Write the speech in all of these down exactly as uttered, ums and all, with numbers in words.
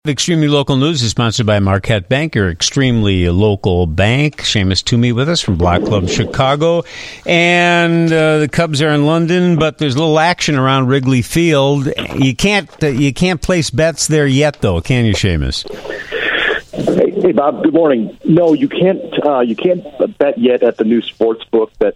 Extremely Local News is sponsored by Marquette Bank, your extremely local bank. Seamus Toomey with us from Block Club Chicago. And uh, the Cubs are in London, but there's a little action around Wrigley Field. You can't uh, you can't place bets there yet, though, can you, Seamus? Hey, hey, Bob. Good morning. No, you can't. Uh, you can't bet yet at the new sports book that.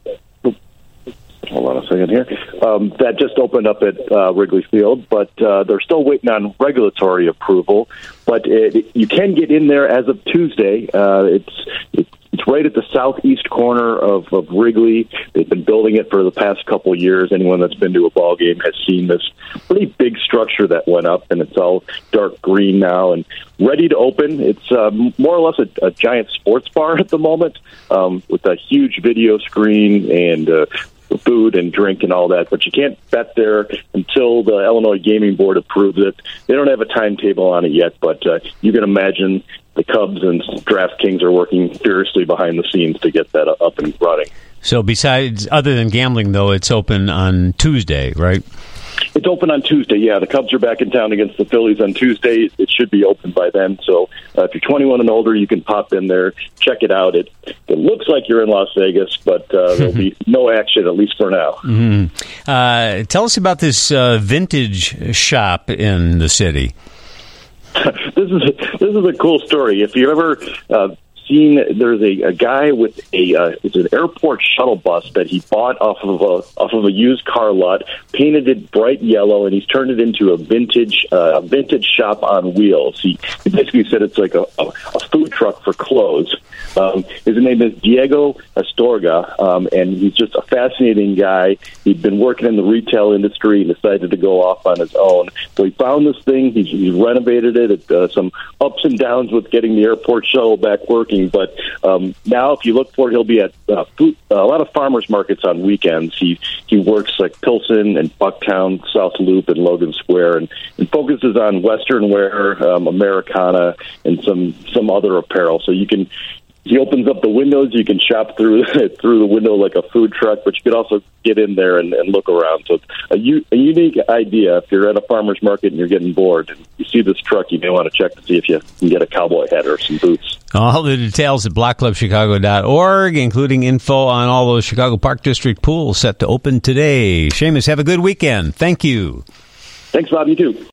Hold on a second here. Um, that just opened up at uh, Wrigley Field, but uh, they're still waiting on regulatory approval. But it, you can get in there as of Tuesday. Uh, it's it's it's right at the southeast corner of, of Wrigley. They've been building it for the past couple of years. Anyone that's been to a ball game has seen this pretty big structure that went up, and it's all dark green now and ready to open. It's uh, more or less a, a giant sports bar at the moment, um, with a huge video screen and uh, food and drink and all that, but you can't bet there until the Illinois Gaming Board approves it. They don't have a timetable on it yet, but uh, you can imagine the Cubs and DraftKings are working furiously behind the scenes to get that up and running. So besides, other than gambling, though, it's open on Tuesday, right? It's open on Tuesday, yeah. The Cubs are back in town against the Phillies on Tuesday. It should be open by then. So uh, if you're twenty-one and older, you can pop in there, check it out. It it looks like you're in Las Vegas, but uh, there'll be no action, at least for now. Mm-hmm. Uh, tell us about this uh, vintage shop in the city. this is a, this is a cool story. If you ever uh, seen, there's a, a guy with a uh, it's an airport shuttle bus that he bought off of a off of a used car lot, painted it bright yellow, and he's turned it into a vintage uh, vintage shop on wheels. He, he basically said it's like a, a, a food truck for clothes. Um, his name is Diego Astorga, um, and he's just a fascinating guy. He'd been working in the retail industry and decided to go off on his own. So he found this thing. He's, he's renovated it. It uh, some ups and downs with getting the airport shuttle back working. But um, now, if you look for it, he'll be at uh, food, uh, a lot of farmers markets on weekends. He he works like Pilsen and Bucktown, South Loop, and Logan Square, and, and focuses on Western wear, um, Americana, and some some other apparel. So you can. He opens up the windows. You can shop through through the window like a food truck, but you could also get in there and, and look around. So it's a, u- a unique idea. If you're at a farmer's market and you're getting bored, and you see this truck, you may want to check to see if you can get a cowboy hat or some boots. All the details at block club chicago dot org, including info on all those Chicago Park District pools set to open today. Seamus, have a good weekend. Thank you. Thanks, Bob. You too.